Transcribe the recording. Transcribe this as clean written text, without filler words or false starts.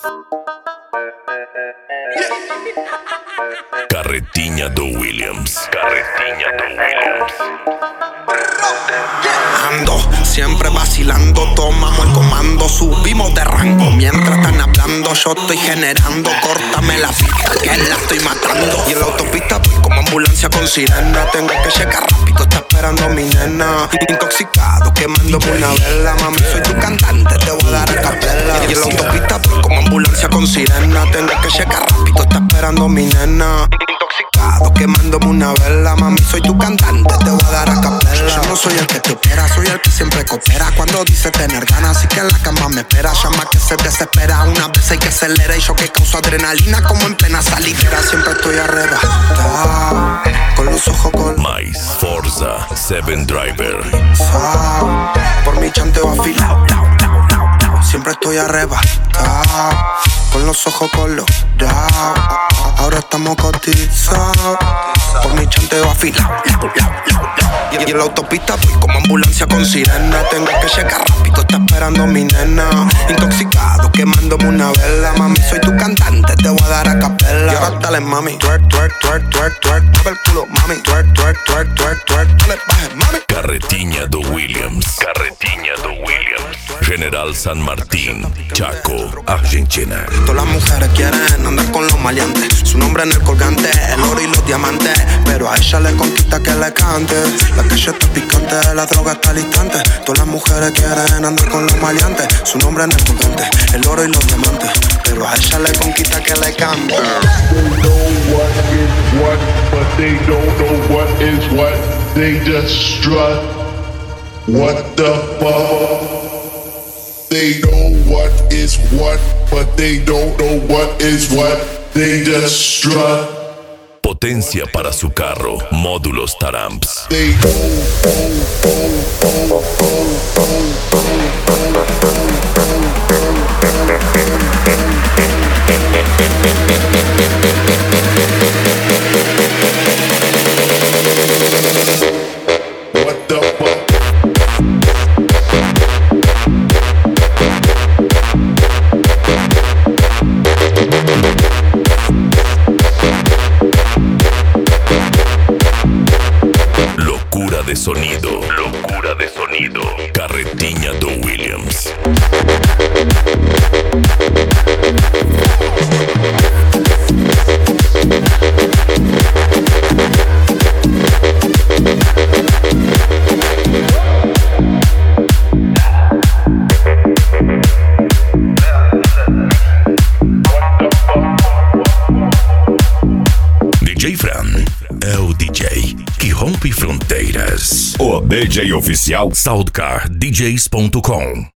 Carretinha do Williams. Carretinha do Williams. Ando siempre vacilando, tomamos el comando, subimos de rango. Mientras están hablando, yo estoy generando. Córtame la pista que la estoy matando. Y en la autopista voy como ambulancia con sirena. Tengo que llegar rápido, está esperando mi nena. Intoxicado, quemándome una vela. Mami, soy tu cantante, te voy a dar a capela. Y en la autopista voy como ambulancia con sirena. Tengo que llegar rápido, está esperando mi nena. Intoxicado, quemándome una vela. Mami, soy tu cantante, te voy a dar a capela. Yo no soy el que te opera, soy el que siempre coopera. Cuando dice tener ganas, así que en la cama me espera. Llama que se desespera, una vez hay que acelera. Y yo que causo adrenalina como en plena salidera. Siempre estoy arrebatado, con los ojos color Mais Forza 7 Driver. por mi chanteo afilado. Siempre estoy arrebatado, con los ojos colorados. Ahora estamos cotizados, por mi chanteo afilado. Y en la autopista voy como ambulancia con sirena. Tengo que llegar rápido, está esperando mi nena. Intoxicado, quemándome una vela. Mami, soy tu cantante, te voy a dar a capela. Y ahora dale, mami, twerk, twerk, twerk, twerk, twerk. Mueve el culo, mami, twerk, twerk, twerk, twerk, twerk. Dale, baje, mami. Carretinha do Williams. Carretinha do Williams. General San Martín, Chaco, Argentina. Todas las mujeres quieren andar con los maleantes. Su nombre en el colgante, el oro y los diamantes. Pero a ella le conquista que le cante. La calle está picante, la droga está al instante. Todas las mujeres quieren andar con los maleantes. Su nombre en el colgante, el oro y los diamantes. Pero a ella le conquista que le cante. They know what is what, but they don't know what is what. They just strut. What the fuck? They know what is what, but they don't know what is what. They just strut. Potencia para su carro, módulos Taramps. They what the fuck? Locura de sonido, locura de sonido. Carretinha do Williams. DJ Fran é o DJ que rompe fronteiras. O DJ oficial SoundCardDJs.com.